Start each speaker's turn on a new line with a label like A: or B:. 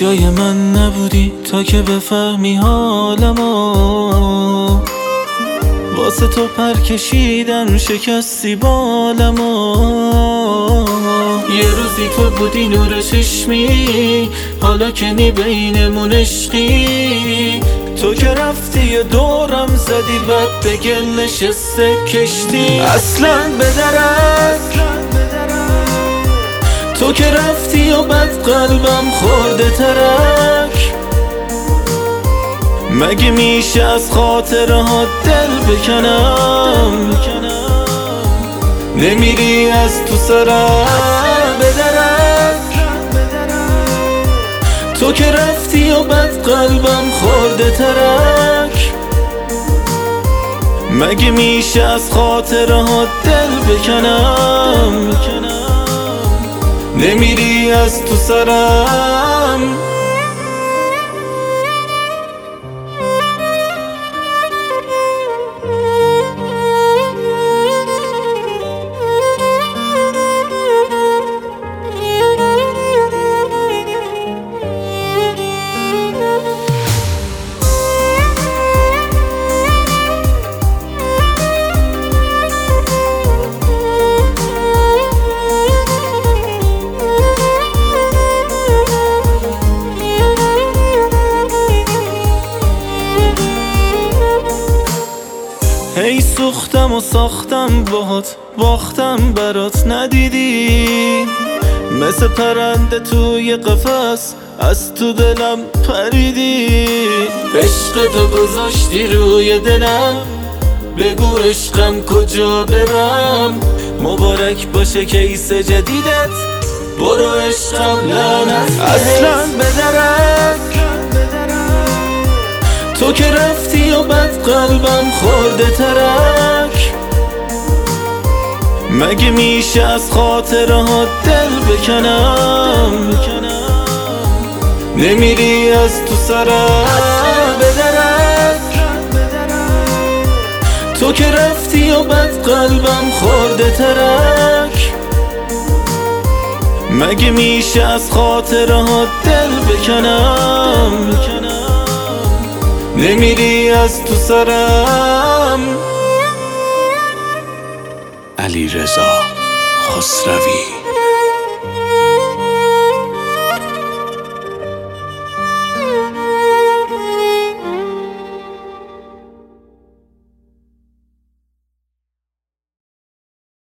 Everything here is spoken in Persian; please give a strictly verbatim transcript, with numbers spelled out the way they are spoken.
A: جای من نبودی تا که بفهمی حالمو، واسه تو پر کشیدم شکستی بالمو. یه روزی تو بودی نور چشمی، حالا که نی بینمون عشقی. تو که رفتی و دورم زدی بعد به گل نشسته کشتی. اصلا به درک تو که رفتی و بعد قلبم خورده ترک. مگه میشه از خاطره ها دل بکنم؟ نمیری از تو سرم به درک. تو که رفتی و بعد قلبم خورده ترک. مگه میشه از خاطره ها دل بکنم؟ نمیری از تو سرم. هی سوختم و ساختم باهات، باختم برات ندیدی. مثل پرنده توی قفس از تو دلم پریدی. عشق تو گذاشتی روی دلم، بگو عشقم کجا برم. مبارک باشه کیس جدیدت، برو عشقم لعنت اصلا به درک. تو که رفتی و بعد قلبم خورده ترک. مگه میشه از خاطره ها دل بکنم؟ نمیری از تو سرم به درک. تو که رفتی و بعد قلبم خورده ترک. مگه میشه از خاطره ها دل بکنم؟ نمیری از تو سرم.
B: علیرضا خسروی.